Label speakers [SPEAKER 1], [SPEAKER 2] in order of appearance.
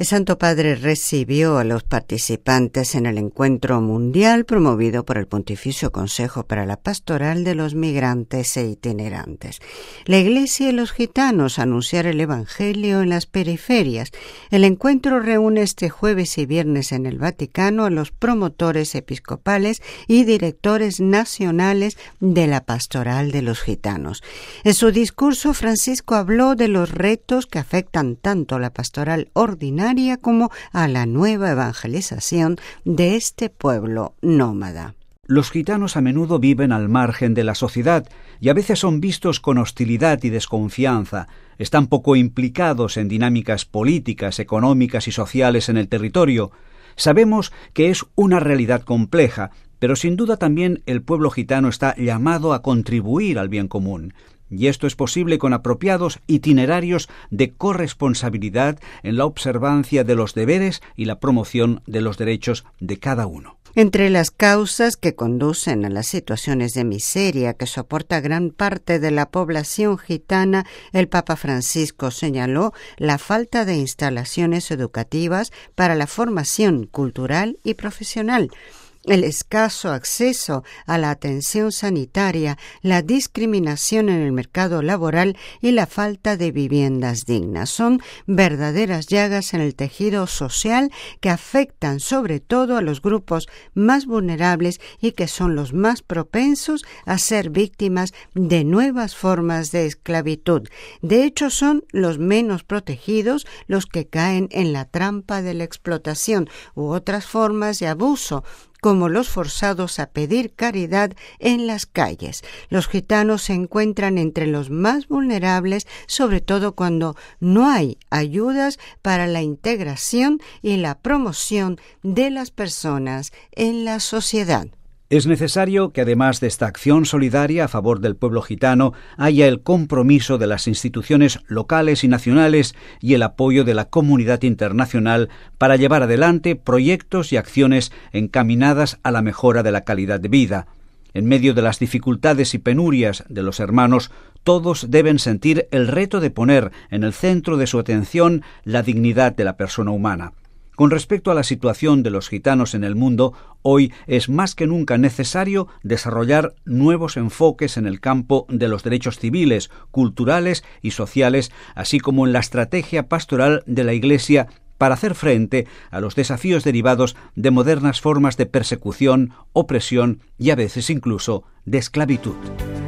[SPEAKER 1] El Santo Padre recibió a los participantes en el encuentro mundial promovido por el Pontificio Consejo para la Pastoral de los Migrantes e Itinerantes. La Iglesia y los gitanos anunciar el Evangelio en las periferias. El encuentro reúne este jueves y viernes en el Vaticano a los promotores episcopales y directores nacionales de la Pastoral de los Gitanos. En su discurso, Francisco habló de los retos que afectan tanto a la pastoral ordinaria como a la nueva evangelización de este pueblo nómada.
[SPEAKER 2] Los gitanos a menudo viven al margen de la sociedad y a veces son vistos con hostilidad y desconfianza. Están poco implicados en dinámicas políticas, económicas y sociales en el territorio. Sabemos que es una realidad compleja, pero sin duda también el pueblo gitano está llamado a contribuir al bien común. Y esto es posible con apropiados itinerarios de corresponsabilidad en la observancia de los deberes y la promoción de los derechos de cada uno.
[SPEAKER 1] Entre las causas que conducen a las situaciones de miseria que soporta gran parte de la población gitana, el Papa Francisco señaló la falta de instalaciones educativas para la formación cultural y profesional, el escaso acceso a la atención sanitaria, la discriminación en el mercado laboral y la falta de viviendas dignas. Son verdaderas llagas en el tejido social que afectan sobre todo a los grupos más vulnerables y que son los más propensos a ser víctimas de nuevas formas de esclavitud. De hecho, son los menos protegidos los que caen en la trampa de la explotación u otras formas de abuso, como los forzados a pedir caridad en las calles. Los gitanos se encuentran entre los más vulnerables, sobre todo cuando no hay ayudas para la integración y la promoción de las personas en la sociedad.
[SPEAKER 2] Es necesario que además de esta acción solidaria a favor del pueblo gitano haya el compromiso de las instituciones locales y nacionales y el apoyo de la comunidad internacional para llevar adelante proyectos y acciones encaminadas a la mejora de la calidad de vida. En medio de las dificultades y penurias de los hermanos, todos deben sentir el reto de poner en el centro de su atención la dignidad de la persona humana. Con respecto a la situación de los gitanos en el mundo, hoy es más que nunca necesario desarrollar nuevos enfoques en el campo de los derechos civiles, culturales y sociales, así como en la estrategia pastoral de la Iglesia para hacer frente a los desafíos derivados de modernas formas de persecución, opresión y a veces incluso de esclavitud.